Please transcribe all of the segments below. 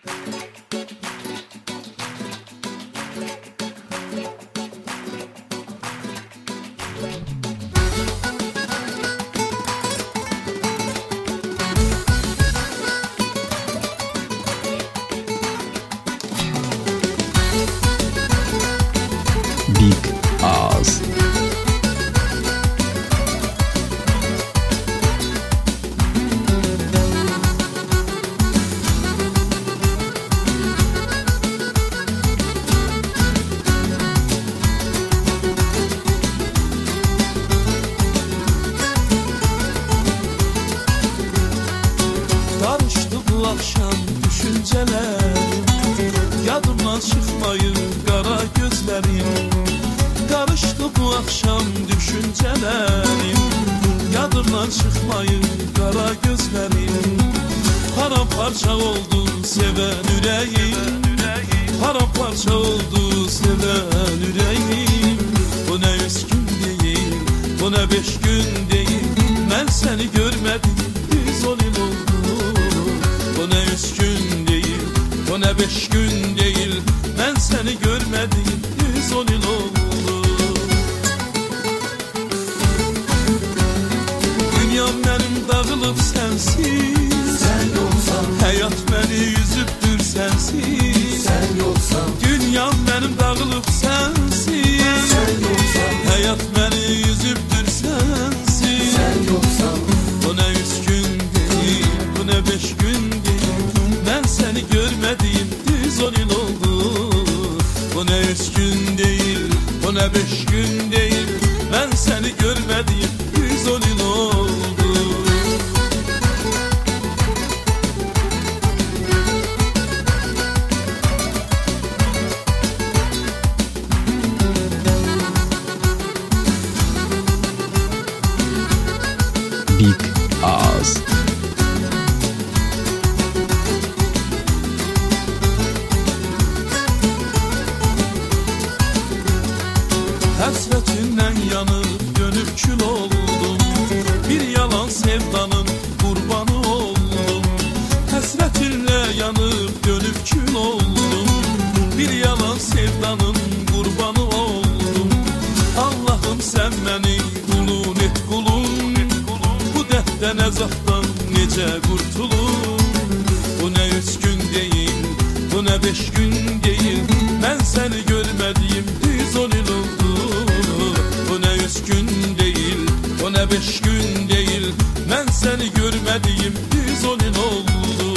Big Ağız. Karıştı bu akşam düşüncelerim, yadımdan çıkmayın kara gözlerim. Karıştı bu akşam düşüncelerim, yadımdan çıkmayın kara gözlerim. Paramparça oldu seven yüreğim, paramparça oldu seven yüreğim. Bu ne 100 gün değil, bu ne 5 gün değil, ben seni görmedim 110 yıl oldu. Bu ne 100 gün değil, bu ne 5 gün değil, ben seni görmedim 110 yıl oldu. Dünyam benim dağılıp sensiz, sen yoksan. Hayat beni yüzüptür sensiz, sen yoksan. Dünyam benim dağılıp sensiz, sen yoksan. Hayat beni yüzüptür sensiz, sen yoksan. Bu ne 100 gün değil, bu ne 5 gün değil, ben seni görmediğim 110 yıl oldu. Bu ne 100 gün değil, bu ne 5 gün değil, ben seni görmediğim 110 yıl oldu. Big Ağız. Hasretinden yanıp dönüp kül oldum, bir yalan sevdanın kurbanı oldum. Hasretinle yanıp dönüp kül oldum, bir yalan sevdanın kurbanı oldum. Allah'ım sen beni kulun et kulun, bu dertten azaptan nece kurtulum. Bu ne 100 gün değil, bu ne 5 gün değil, ben seni görmediğim 110 yıl oldu. Bu ne 100 gün değil, bu ne 5 gün değil, ben seni görmediğim 110 yıl oldu.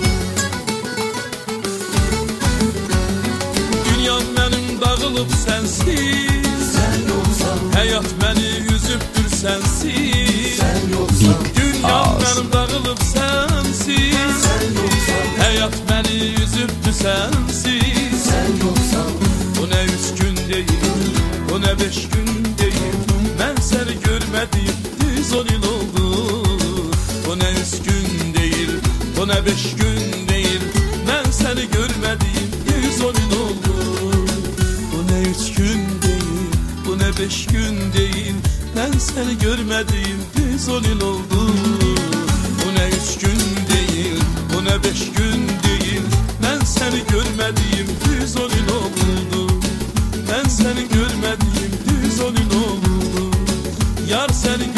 Dünyam benim dağılıp sensiz, sen yoksan. Hayat beni yüzüptür sensiz, sen yoksan. Dünyam Ağız. benim dağılıp sensiz, sen yoksan. Hayat beni yüzüptü sensiz, sen yoksan. Bu ne 100 gün değil, bu ne 5 gün değil, ben seni görmediğim 110 yıl oldu. Bu ne 100 gün değil, bu ne 5 gün değil, ben seni görmediğim 110 yıl oldu. Bu ne 3 gün değil, bu ne 5 gün değil, ben seni görmediğim 110 yıl oldu. Bu ne 3 gün değil, bu ne 5 gün değil, ben seni görmediğim 110 yıl oldu. Ben seni görmediğim 110 yıl oldu. Yar seni